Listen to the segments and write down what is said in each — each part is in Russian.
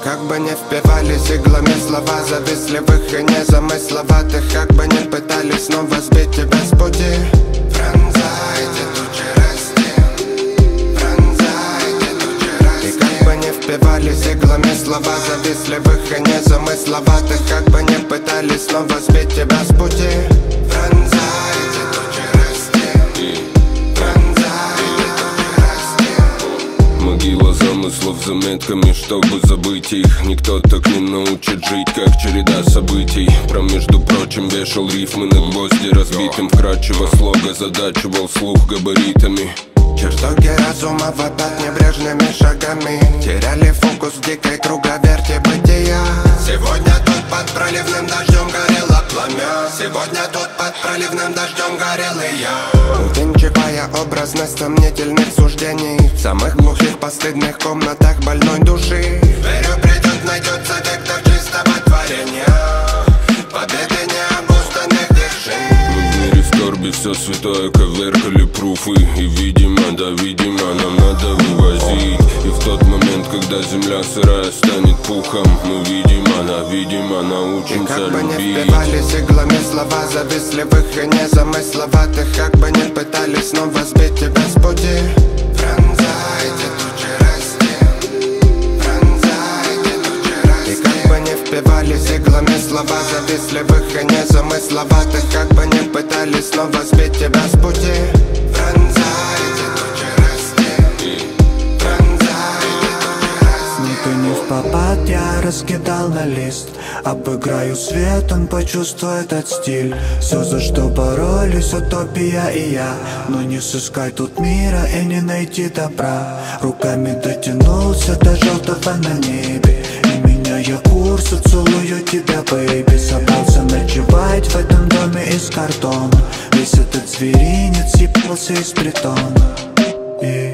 как бы не впивались иглами слова завистливых и незамысловатых, как бы не пытались снова сбить тебя с пути. Пронзайте тучи расти, пронзайте тучи расти. И как бы не впивались иглами слова завистливых и незамысловатых, как бы не пытались снова сбить тебя с пути. Пронзайте тучи расти, пронзайте тучи расти. Могила замыслов заметками, чтобы забыть их. Никто так не научит жить, как череда событий. Между прочим, вешал рифмы на гвозди разбитым. Вкрадчиво слога задачивал слух габаритами. Чертоги разума вопят небрежными шагами, теряли фокус в дикой круговерти бытия. Сегодня тут под проливным дождем горело пламя, сегодня тут под проливным дождем горел и я. Увенчивая образность сомнительных суждений в самых глухих постыдных комнатах больной души. Верю, придет, найдется вектор чистого творения, победы необузданных движений. Мы в мире скорби все святое коверкали пруфы. И видимо, да видимо, нам надо вывозить. И в тот момент, когда земля сырая станет пухом, мы видимо, научимся любить. И как бы не впивались иглами слова завистливых и незамысловатых, как бы не пытались снова сбить тебя с пути. Пронзайте тучи расти, пронзайте тучи расти. И как бы не впивались иглами слова завистливых и незамысловатых, как бы не пытались снова сбить тебя с пути. Пронзайте тучи расти, пронзайте тучи расти. Никто не в попад, я раскидал на лист. Обыграю свет, он почувствует этот стиль. Все, за что боролись, утопия и я. Но не сыскать тут мира и не найти добра. Руками дотянулся до желтого на небе, и меняя курс, целую тебя, бэйби. Собрался ночевать в этом доме из картона. Весь этот зверинец съебался из притона. И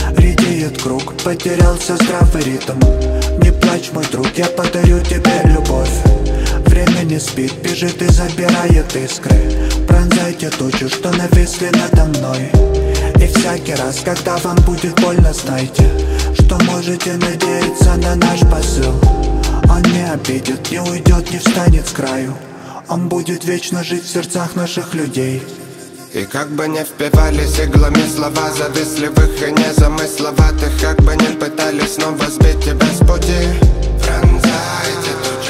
редеет круг, потерялся здравый ритм. Не плачь, мой друг, я подарю тебе любовь. Время не спит, бежит и забирает искры. Пронзайте тучи, что нависли надо мной. И всякий раз, когда вам будет больно, знайте, что можете надеяться на наш посыл. Он не обидит, не уйдет, не встанет с краю. Он будет вечно жить в сердцах наших людей. И как бы не впивались иглами слова завистливых и незамысловатых, как бы не пытались снова сбить тебя с пути. Пронзайте тучи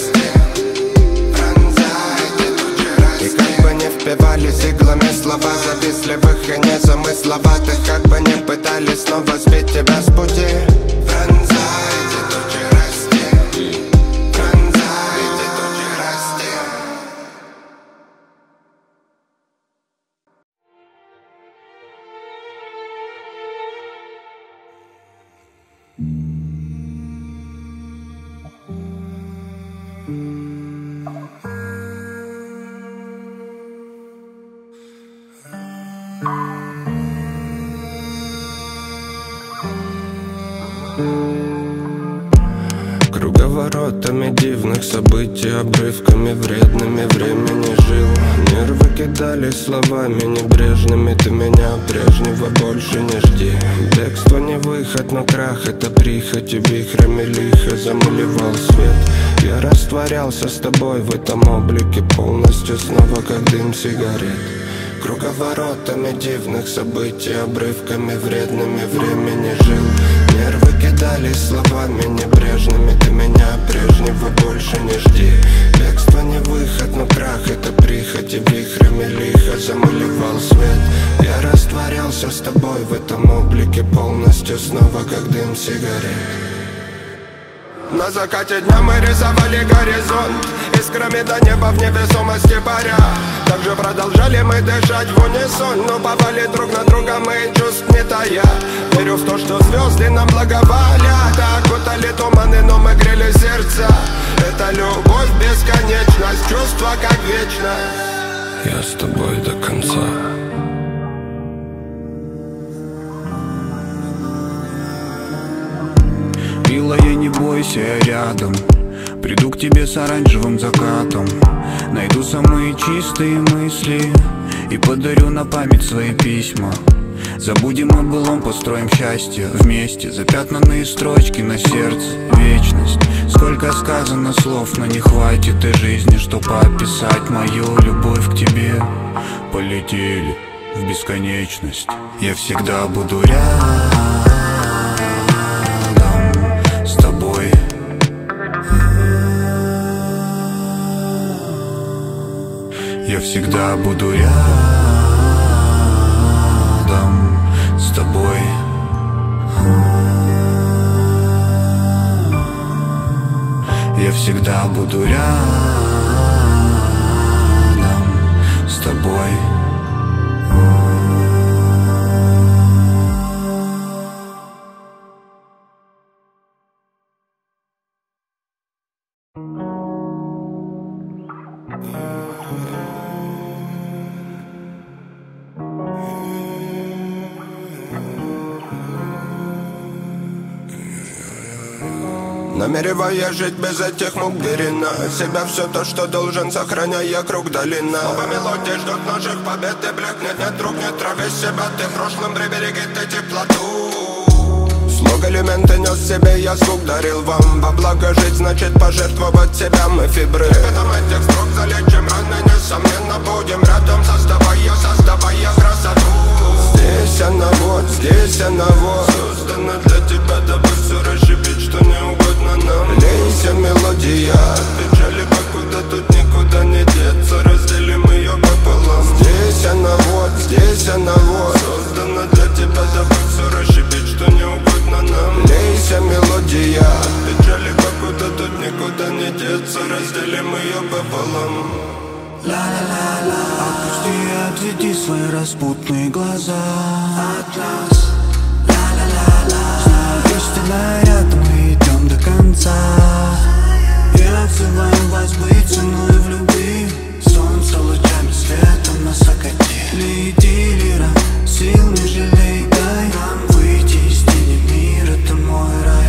расти, пронзайте тучи расти. И как бы не впивались иглами слова завистливых и незамысловатых, как бы не пытались снова сбить тебя с пути. Пронзайте тучи расти, пронзайте тучи расти. Круговоротами дивных событий, обрывками вредными времени жил. Нервы кидали словами небрежными. Ты меня прежнего больше не жди. Бегство не выход, но крах — это прихоть. И вихрями лихо замалевал свет. Я растворялся с тобой в этом облике полностью, снова как дым сигарет. Круговоротами дивных событий, обрывками вредными времени жил. Нервы кидались словами небрежными. Ты меня прежнего больше не жди. Бегство не выход, но крах — это прихоть. И вихрями лихо замалевал свет. Я растворялся с тобой в этом облике полностью, снова как дым сигарет. На закате дня мы рисовали горизонт, искрами до неба в невесомости паря. Также продолжали мы дышать в унисон, но попали друг на друга мы чувств не тая. Верю в то, что звезды нам благоволят. Окутали туманы, но мы грели сердца. Это любовь, бесконечность, чувство как вечность. Я с тобой до конца. Милая, не бойся, я рядом. Приду к тебе с оранжевым закатом. Найду самые чистые мысли и подарю на память свои письма. Забудем о былом, построим счастье вместе. Запятнанные строчки на сердце, вечность. Сколько сказано слов, но не хватит и жизни, чтобы описать мою любовь к тебе. Полетели в бесконечность. Я всегда буду рядом с тобой. Я всегда буду рядом с тобой. Я всегда буду рядом с тобой. Намереваясь жить без этих мук, бери на себя все то, что должен, сохраняя круг долина. Снова мелодии ждут наших побед, и блекнет, нет друг, не трави себя. Ты в прошлом прибереги ты теплоту. Слог элементы нес себе, я звук дарил вам. Во благо жить значит пожертвовать себя, мы фибры. Ребятам этих строк залечим раны, несомненно будем рядом, создавая красоту. Здесь она вот, здесь она вот, создана для тебя, дабы все расшибить, что не угодно нам. Лейся, мелодия, от печали покуда тут никуда не деться, разделим ее пополам. Здесь она вот, создана для тебя, дабы все расшибить, что не угодно нам. Лейся, мелодия, от печали покуда тут никуда не деться, разделим ее пополам. Ла-ла-ла-ла, опусти и отведи свои распутные глаза от нас. Ла-ла-ла-ла, знаю, истинно рядом, мы идем до конца. Я отзываю вас быть ценой в любви. Солнце лучами светом нас окатили. Дилера, сил не жалей, дай нам выйти из тени мира, это мой рай.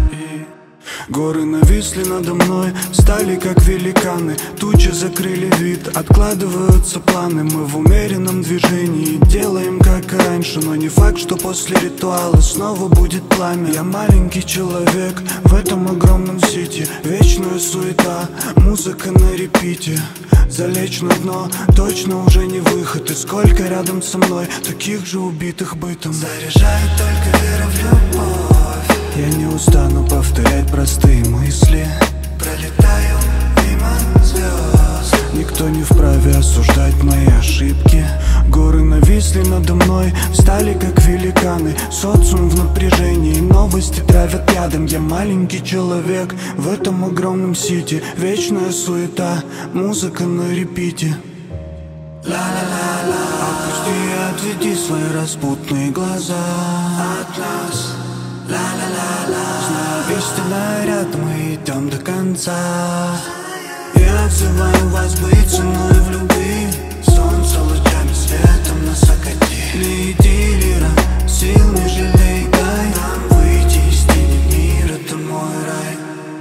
Горы нависли надо мной, стали как великаны. Тучи закрыли вид, откладываются планы. Мы в умеренном движении, делаем как и раньше. Но не факт, что после ритуала снова будет пламя. Я маленький человек в этом огромном сити. Вечная суета, музыка на репите. Залечь на дно, точно уже не выход. И сколько рядом со мной таких же убитых бытом. Заряжает только вера в любовь. Я не устану повторять простые мысли. Пролетаю мимо звезд. Никто не вправе осуждать мои ошибки. Горы нависли надо мной, стали как великаны. Социум в напряжении, новости травят ядом. Я маленький человек в этом огромном сити. Вечная суета, музыка на репите. Ла-ла-ла-ла, опусти и отведи свои распутные глаза от нас. Ла-ла-ла-ла, знаю, истинно рядом, мы идем до конца. Я отзываю вас быть ценой в любви. Солнце лучами светом нас окатили. Дилера, сил не жалей, дай нам выйти из тени мира, это мой рай.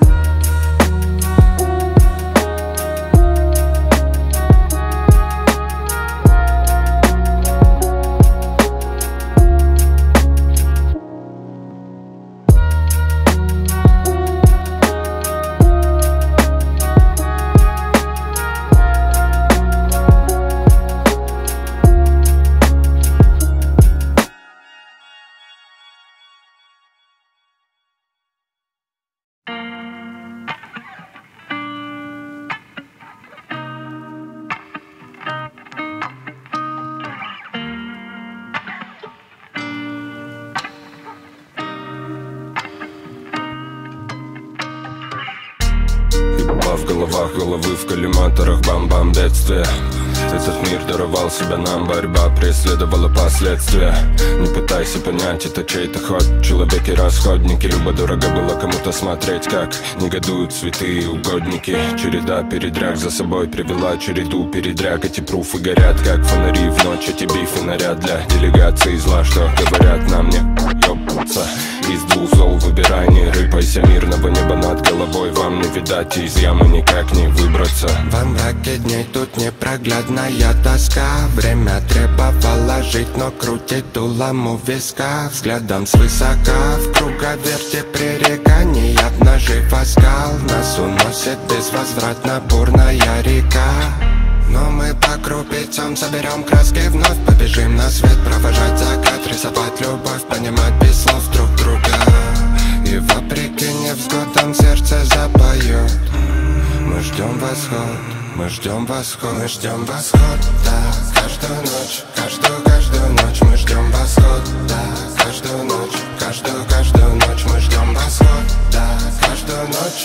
В головах головы в коллиматорах, бам-бам, бедствие. Этот мир даровал себя нам, борьба преследовала последствия. Не пытайся понять, это чей-то ход. Человеки расходники, любо дорого было кому-то смотреть, как негодуют святые угодники. Череда передряг за собой привела череду передряг. Эти пруфы горят, как фонари в ночь. Эти бифы наряд для делегации зла, что говорят нам не ёб. Из двух зол выбирай, не рыпайся, мирного неба над головой вам не видать, из ямы никак не выбраться. Во мраке дней тут непроглядная тоска. Время требовало жить, но крутит дулом у виска. Взглядом свысока в круговерте пререканий обнажив оскал. Нас уносит безвозвратно бурная река. Но мы по крупицам соберем краски, вновь побежим на свет, провожать закат, рисовать любовь, понимать без слов друг друга. И вопреки невзгодам сердце запоет. Мы ждем восход, мы ждем восход, мы ждем восход, да. Каждую ночь, каждую ночь мы ждем восход, да. Каждую ночь, каждую ночь мы ждем восход, да. Каждую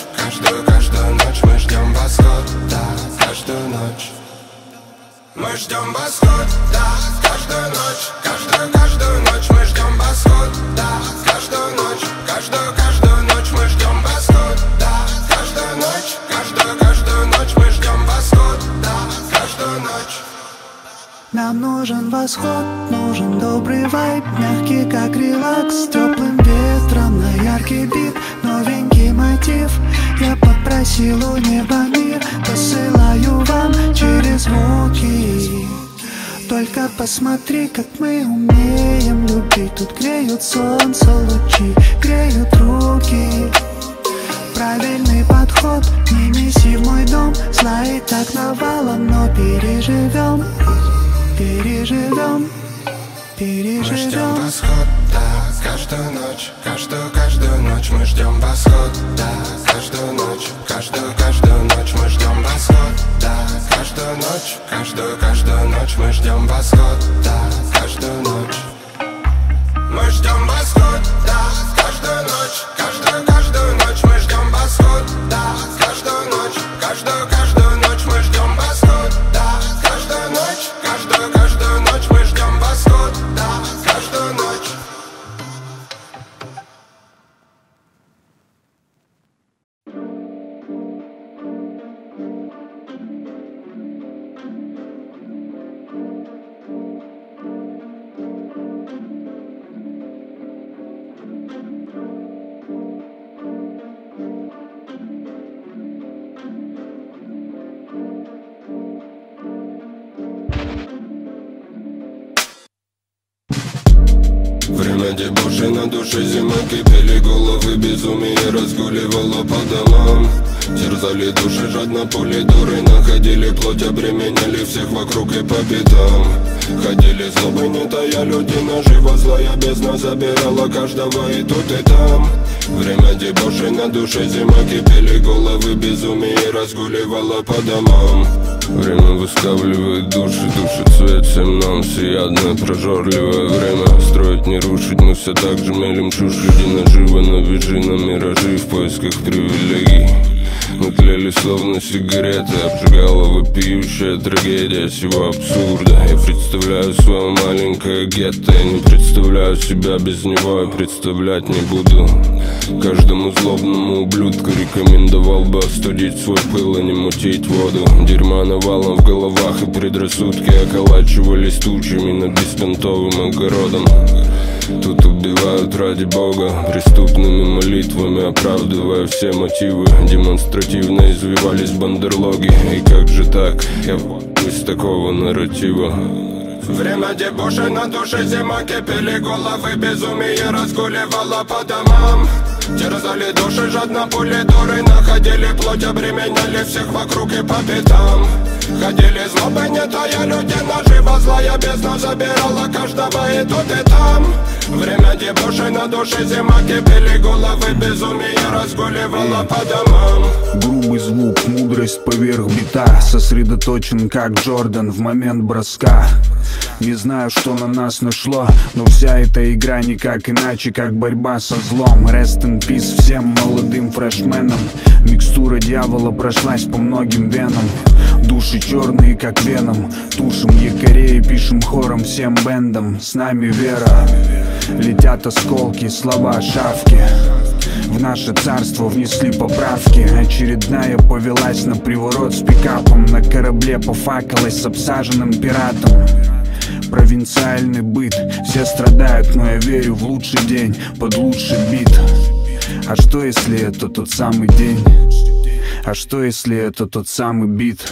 ночь мы ждем восход, да. Каждую ночь мы ждем восход, да. Каждую ночь мы ждем восход, да. Каждую ночь мы ждем восход, да. Каждую ночь мы ждем восход, да. Каждую ночь. Нам нужен восход, нужен добрый вайб, мягкий как релакс, с теплым ветром на яркий бит, новенький мотив. Я попросил у неба мир, посылаю вам через звуки. Только посмотри, как мы умеем любить. Тут греют солнце лучи, греют руки. Правильный подход, не неси в мой дом. Зла и так навалом, но переживем. Переживем. Мы ждем восход, да. Каждую ночь мы ждем восход, да. Каждую ночь мы ждем восход, да. Каждую ночь мы ждем восход, да. Каждую ночь мы ждем восход, да. Каждую ночь мы ждем восход, да. Каждую ночь мы ждем восход, да. Каждую ночь мы ждем восход, да. Каждую ночь. Время дебоши, на душе зима, кипели головы, безумие разгуливало по домам. Терзали души, жадно полидоры, находили плоть, обременяли всех вокруг и по пятам. Ходили злобы, не тая, люди наживо, злая бездна забирала каждого и тут и там. Время дебоши, на душе зима, кипели головы, безумие разгуливало по домам. Время выскавливает души, душит свет всем нам, всеядное, прожорливое время. Строить не рушить, мы все так же мелем чушь. Иди наживо, навяжи на миражи в поисках привилегий. Мы тлели словно сигареты, обжигала вопиющая трагедия всего абсурда. Я представляю свое маленькое гетто, я не представляю себя без него и представлять не буду. Каждому злобному ублюдку рекомендовал бы остудить свой пыл и не мутить воду. Дерьма навалом в головах и предрассудки околачивались тучами над беспонтовым огородом. Тут убивают ради Бога, преступными молитвами оправдывая все мотивы. Демонстративно извивались бандерлоги. И как же так, я из такого нарратива. Время дебоши, на душе зима, кипели головы, безумие разгуливало по домам. Терзали души, жадно полидоры, находили плоть, обременяли всех вокруг и по пятам. Ходили злобы, не тая, люди наживо, злая бездна забирала каждого и тут и там. Время дебоши, на душе зима, кипели головы, безумие разгуливало по домам. Грубый звук, мудрость поверх бита, сосредоточен как Джордан в момент броска. Не знаю, что на нас нашло, но вся эта игра никак иначе, как борьба со злом. Rest in peace всем молодым фрешменам. Микстура дьявола прошлась по многим венам. Души черные, как веном. Тушим якорей, пишем хором всем бендам. С нами вера. Летят осколки, слова шавки. В наше царство внесли поправки. Очередная повелась на приворот с пикапом. На корабле пофакалась с обсаженным пиратом. провинциальный быт. Все страдают, но я верю в лучший день под лучший бит. А что если это тот самый день? А что если это тот самый бит?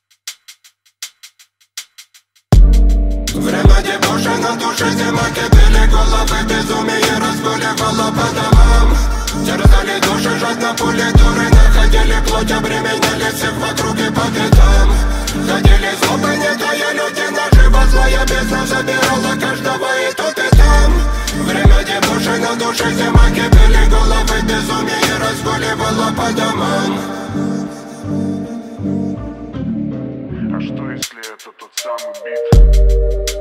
Время дебоши на душе, зима, кипели головы, безумие разгуливало по домам. Терзали души, жадно пули дуры, находили плоть, обременяли всех вокруг и по пятам. Ходили злобы, не тая люди, наживо злая бездна забирала каждого и тут и там. Время дебоши на душе, зима, кипели головы, безумие разгуливало по домам. А что если это тот самый бит?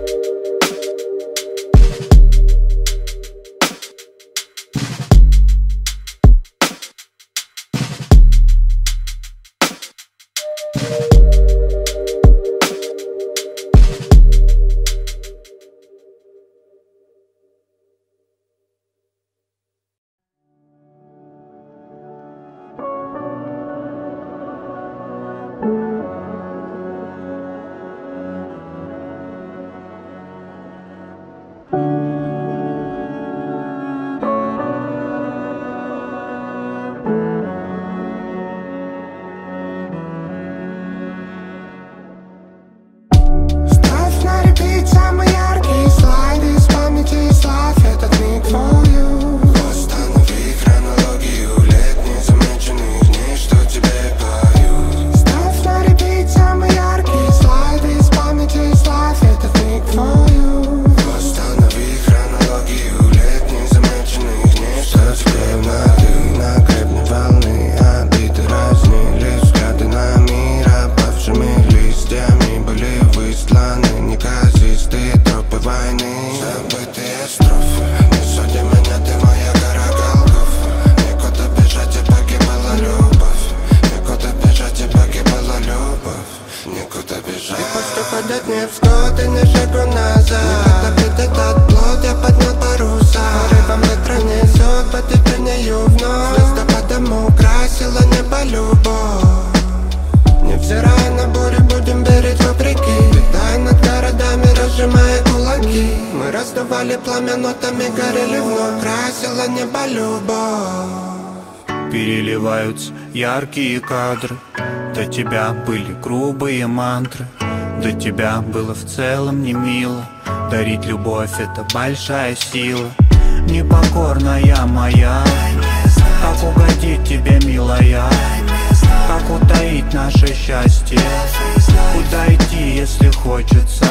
Переливаются яркие кадры. До тебя были грубые мантры. До тебя было в целом не мило. Дарить любовь — это большая сила. Непокорная моя, как угодить тебе, милая? Как утаить наше счастье? Куда идти, если хочется?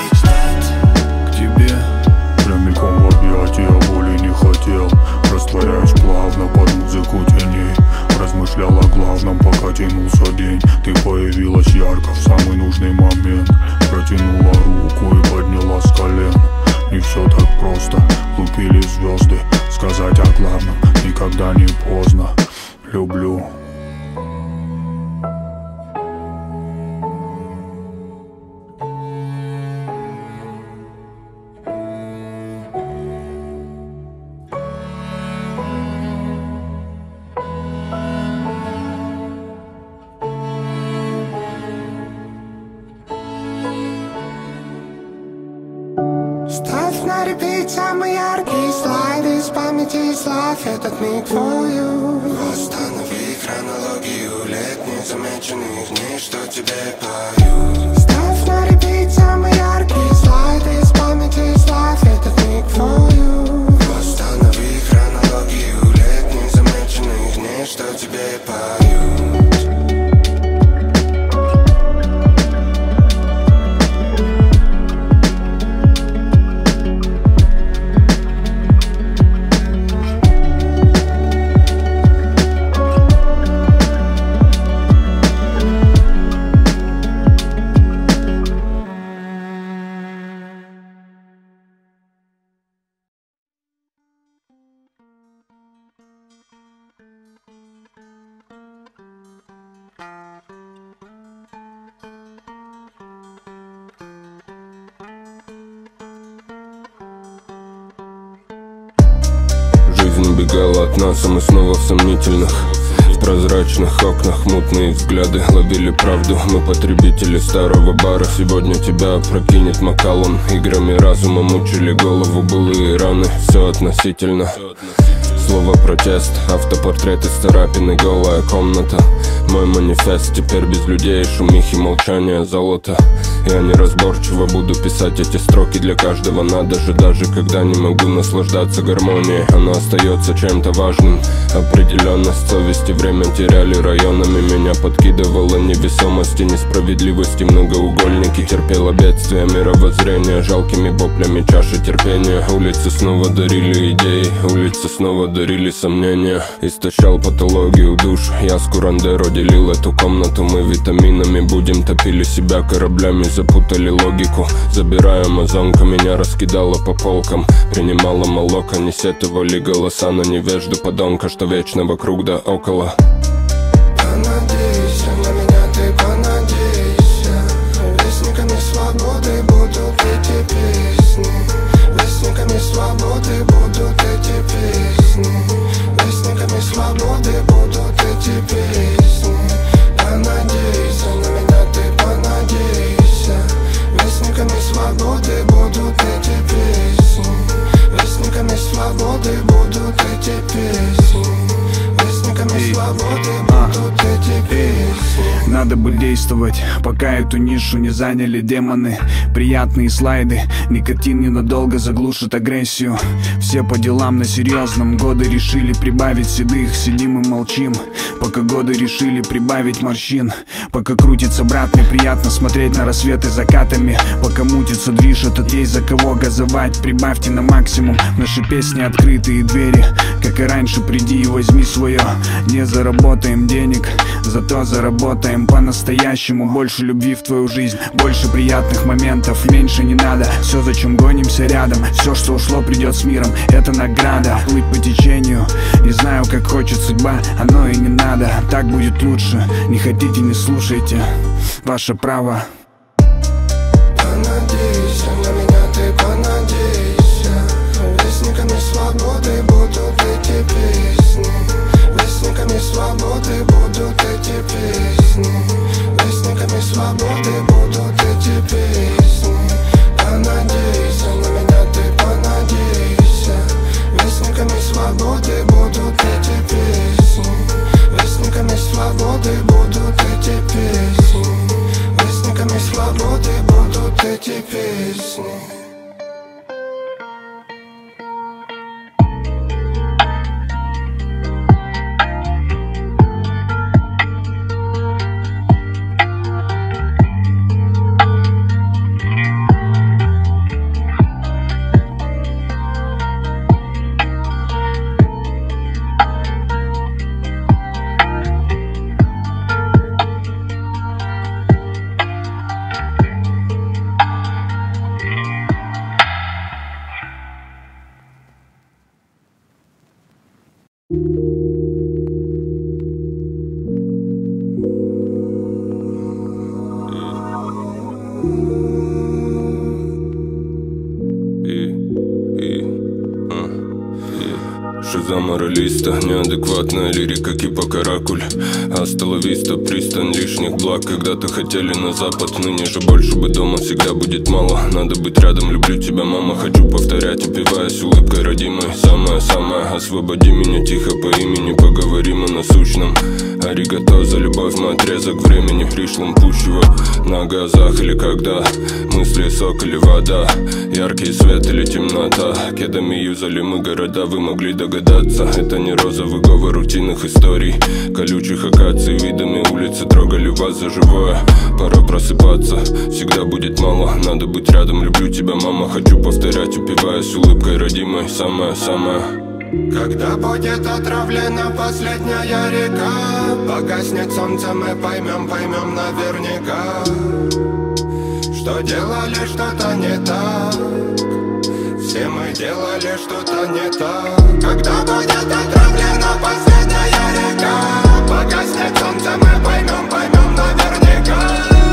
К тебе прямиком в объятия, боли не хотел. Растворяюсь плавно под музыку теней. Размышлял о главном, пока тянулся день. Ты появилась ярко в самый нужный момент. Протянула руку и подняла с колен. Не все так просто, лупили звезды. Сказать о главном никогда не поздно. Люблю. Ставь на репит самые яркие слайды из памяти и славь этот миг твою. Восстанови хронологию лет незамеченных дней, что тебе пою. Ставь на репит самые яркие слайды из памяти и славь этот миг твою. Восстанови хронологию лет незамеченных дней, что тебе пою. Жизнь убегала от нас, а мы снова в сомнительных. В прозрачных окнах мутные взгляды ловили правду. Мы потребители старого бара. Сегодня тебя опрокинет Макалон. Играми разума мучили голову былые раны. Все относительно. Слово протест, автопортрет из царапины, голая комната. Мой манифест теперь без людей, шумихи, молчания, золото. Я неразборчиво буду писать эти строки, для каждого надо же. Даже когда не могу наслаждаться гармонией, она остается чем-то важным. Определенность совести время теряли районами. Меня подкидывало невесомости, несправедливости, многоугольники. Терпела бедствия мировоззрения, жалкими воплями чаши терпения. Улицы снова дарили идеи, улицы снова дарили сомнения. Истощал патологию душ, я с Курандеро делил эту комнату. Мы витаминами будем, топили себя кораблями, запутали логику. Забирая амазонка, меня раскидала по полкам. Принимала молоко, не сетовали голоса на невежду подонка, что вечно вокруг да около. Понадейся на меня, ты понадейся. Вестниками свободы будут эти песни. Вестниками свободы будут эти песни. Вестниками свободы будут эти песни. Понадейся на меня, ты понадейся. Вестниками свободы будут эти песни. Вестниками свободы будут эти песни. Вестниками свободы будут эти песни. Надо бы действовать, пока эту нишу не заняли демоны. Приятные слайды, никотин ненадолго заглушит агрессию. Все по делам на серьезном, годы решили прибавить седых. Сидим и молчим, пока годы решили прибавить морщин. Пока крутится брат, мне приятно смотреть на рассветы закатами. Пока мутится движ, этот есть за кого газовать. Прибавьте на максимум, наши песни открытые двери. Как и раньше, приди и возьми свое. Не заработаем денег, зато заработаем по-настоящему. Больше любви в твою жизнь, больше приятных моментов, меньше не надо. Все, зачем гонимся рядом, все, что ушло, придет с миром. Это награда, плыть по течению. Не знаю, как хочет судьба, оно и не надо. Так будет лучше, не хотите, не слушайте. Ваше право. Понадейся на меня, ты понадейся. Вестниками свободы будут эти песни. Вестниками свободы будут эти песни. Вестниками свободы будут эти песни. Понадейся на меня, ты понадейся. Вестниками свободы будут эти песни. Вестниками свободы будут эти песни. Вестниками свободы будут эти песни. Шиза моралиста, неадекватная лирика кипа каракуль. Асталовиста, пристань лишних благ. Когда-то хотели на запад, ныне же больше бы дома всегда будет мало. Надо быть рядом, люблю тебя, мама. Хочу повторять, упиваясь улыбкой родимой. Самое-самое, освободи меня тихо по имени. Поговорим о насущном. Аригато за любовь, мой отрезок времени. Пришлым пущего на газах или когда мысли сок или вода. Яркий свет или темнота. Кедами юзали мы города, вы могли догадаться. Это не розовый говор рутинных историй. Колючих акаций, видами улицы трогали вас за живое. Пора просыпаться, всегда будет мало. Надо быть рядом, люблю тебя, мама. Хочу повторять, упиваясь улыбкой родимой. Самое-самое. Когда будет отравлена последняя река, погаснет солнце, мы поймем наверняка, что делали что-то не так. Все мы делали что-то не так. Когда будет отравлена последняя река, погаснет солнце, мы поймем наверняка,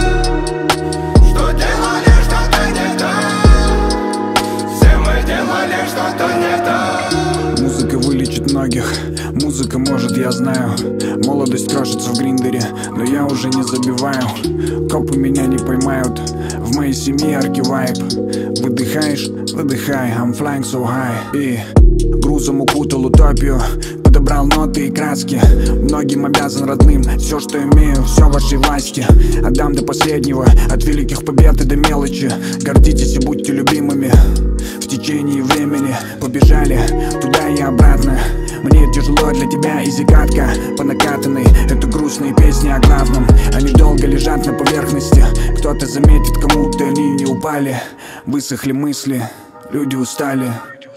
что делали что-то не так. Все мы делали что-то не так. Музыка вылечит многих, музыка может уничтожит, я знаю. Молодость крошится в гриндере, но я уже не забиваю. Копы меня не поймают, в моей семье арки-вайб. Выдыхаешь? Выдыхай, I'm flying so high. И грузом укутал утопию, подобрал ноты и краски. Многим обязан родным, все, что имею, все в вашей власти. Отдам до последнего, от великих побед и до мелочи. Гордитесь и будьте любимыми. В течение времени побежали туда и обратно. Мне тяжело, для тебя изи-катка по накатанной. Это грустные песни о главном, они долго лежат на поверхности. Кто-то заметит, кому-то они не упали. Высохли мысли, люди устали.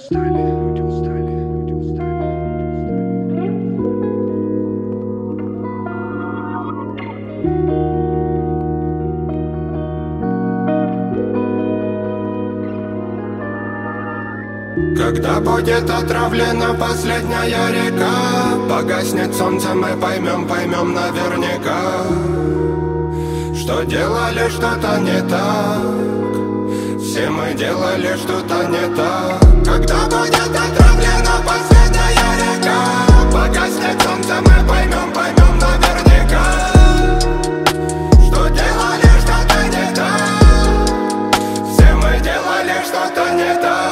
Когда будет отравлена последняя река, погаснет солнце, мы поймем наверняка, что делали что-то не так. Все мы делали что-то не так. Когда будет отравлена последняя река, погаснет солнце, мы поймем наверняка, что делали что-то не так. Все мы делали что-то не так.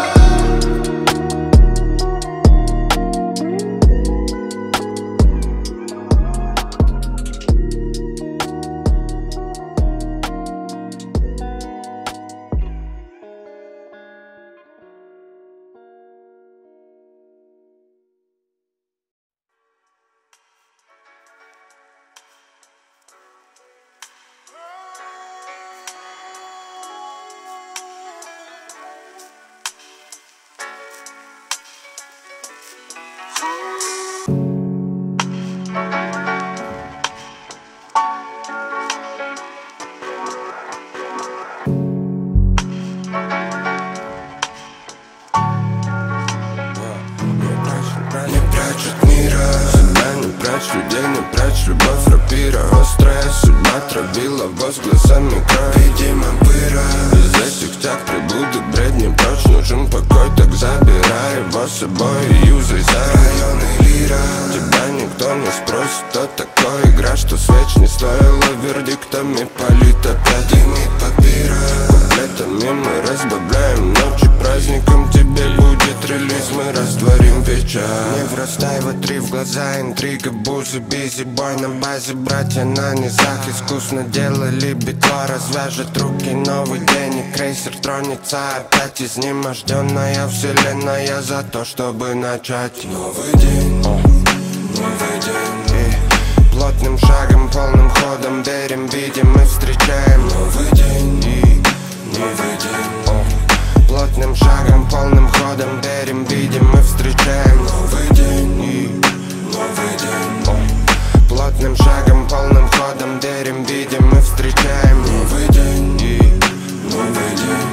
Людей не прячь, любовь рапира острая, судьба травила воз глазами кровь. Видимо пыра, из этих тяг прибудут бредни прочь. Нужен покой, так забирай его с собой и юзай за районы лира. Тебя никто не спросит, кто такой. Игра, что свеч не стоила вердиктами палит опять. Дымит папира, куплетами мы разбавляем ночи праздником. Тебе будет релиз, мы растворим печаль. Не врастай в три в глаза, интрига, бузы, бизи, бой на базе. Братья на низах искусно делали битва. Развяжет руки, новый день и крейсер тронется опять. Изнеможденная вселенная за то, чтобы начать новый день, новый день. И плотным шагом, полным ходом верим, видим и встречаем новый день, новый день. Плотным шагом, полным ходом верим, видим и встречаем новый день, новый день. Плотным шагом, полным ходом верим, видим и встречаем новый день, новый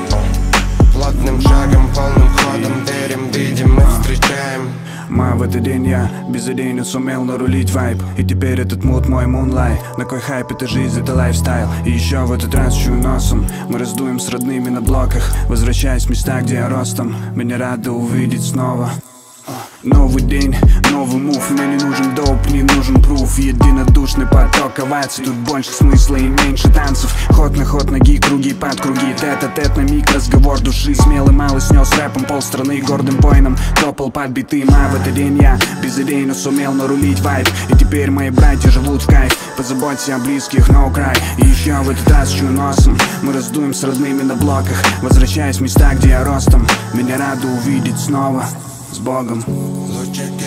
день. Плотным шагом, полным ходом верим, видим и встречаем. В этот день я безыдейно сумел нарулить вайб. И теперь этот мут мой мунлайт. На кой хайп, это жизнь, это лайфстайл. И еще в этот раз чую носом. Мы раздуем с родными на блоках, возвращаясь в места, где я ростом. Меня рады увидеть снова. Новый день, новый мув. Мне не нужен доп, не нужен пруф. Единодушный поток оваций. Тут больше смысла и меньше танцев. Ход на ход, ноги, круги под круги. Тет-а-тет на миг, разговор души. Смелый малый снес рэпом полстраны. Гордым воином топал под битым. А в этот день я безыдейно сумел нарулить вайб. И теперь мои братья живут в кайф. Позаботься о близких, no cry. И еще в этот раз чую носом. Мы раздуем с родными на блоках, возвращаясь в места, где я ростом. Меня рады увидеть снова. С Богом. Лучики